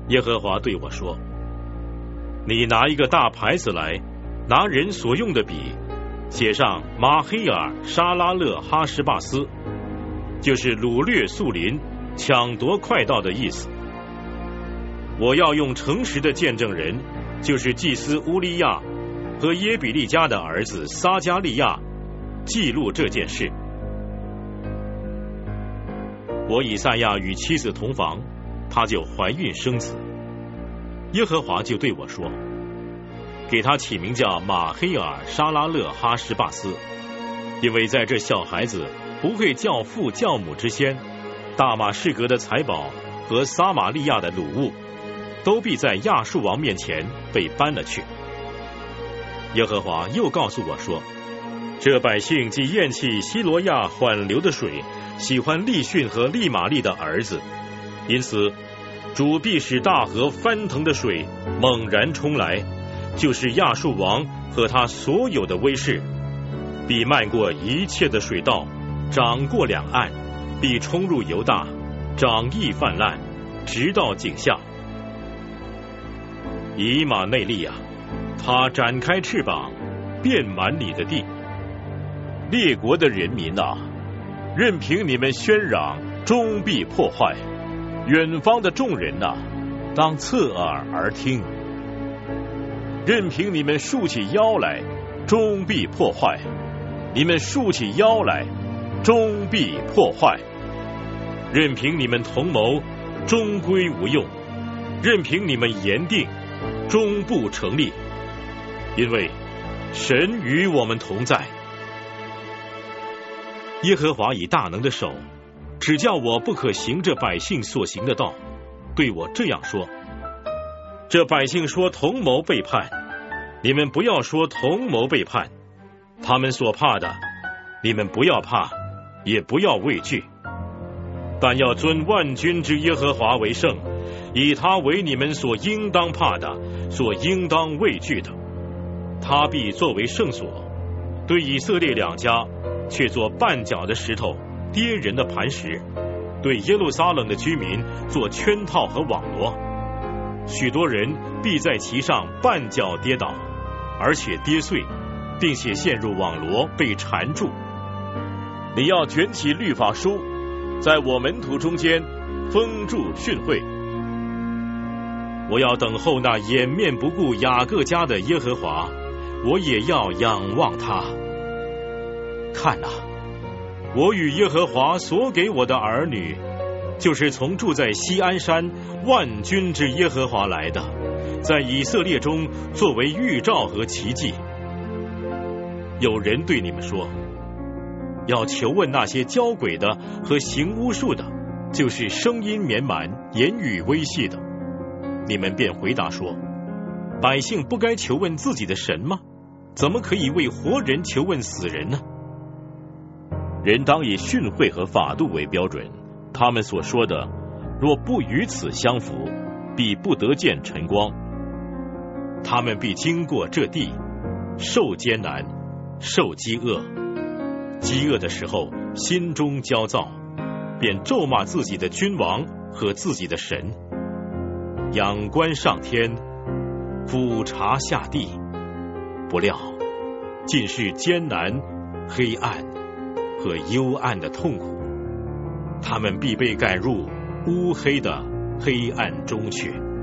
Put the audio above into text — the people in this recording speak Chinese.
耶和华对我说：你拿一个大牌子来，拿人所用的笔，写上马黑尔沙拉勒哈什巴斯，就是掳掠树林、抢夺快道的意思。我要用诚实的见证人，就是祭司乌利亚和耶比利家的儿子撒加利亚，记录这件事。我以赛亚与妻子同房，她就怀孕生子。耶和华就对我说：给他起名叫马黑尔沙拉勒哈什巴斯，因为在这小孩子不会叫父叫母之先，大马士革的财宝和撒玛利亚的掳物都必在亚述王面前被搬了去。耶和华又告诉我说：这百姓既厌弃希罗亚缓流的水，喜欢利逊和利玛利的儿子，因此主必使大河翻腾的水猛然冲来，就是亚述王和他所有的威势，必漫过一切的水道，涨过两岸，必冲入犹大，涨溢泛滥，直到井下。以马内利啊，他展开翅膀，遍满你的地。列国的人民啊，任凭你们喧嚷，终必破坏。远方的众人啊，当侧耳而听。任凭你们竖起腰来，终必破坏；你们竖起腰来，终必破坏。任凭你们同谋，终归无用；任凭你们言定，终不成立。因为神与我们同在。耶和华以大能的手，只叫我不可行这百姓所行的道，对我这样说：这百姓说同谋背叛，你们不要说同谋背叛。他们所怕的，你们不要怕，也不要畏惧，但要尊万军之耶和华为圣，以他为你们所应当怕的，所应当畏惧的。他必作为圣所，对以色列两家却做绊脚的石头，跌人的磐石，对耶路撒冷的居民做圈套和网罗。许多人必在其上绊脚跌倒，而且跌碎，并且陷入网罗，被缠住。你要卷起律法书，在我门徒中间封住训诲。我要等候那掩面不顾雅各家的耶和华，我也要仰望他。看啊，我与耶和华所给我的儿女，就是从住在锡安山万军之耶和华来的，在以色列中作为预兆和奇迹。有人对你们说，要求问那些交鬼的和行巫术的，就是声音绵满、言语微细的。你们便回答说，百姓不该求问自己的神吗？怎么可以为活人求问死人呢？人当以训诲和法度为标准，他们所说的若不与此相符，必不得见晨光。他们必经过这地，受艰难，受饥饿。饥饿的时候，心中焦躁，便咒骂自己的君王和自己的神。仰观上天，俯察下地，不料尽是艰难、黑暗和幽暗的痛苦。他们必被赶入乌黑的黑暗中去。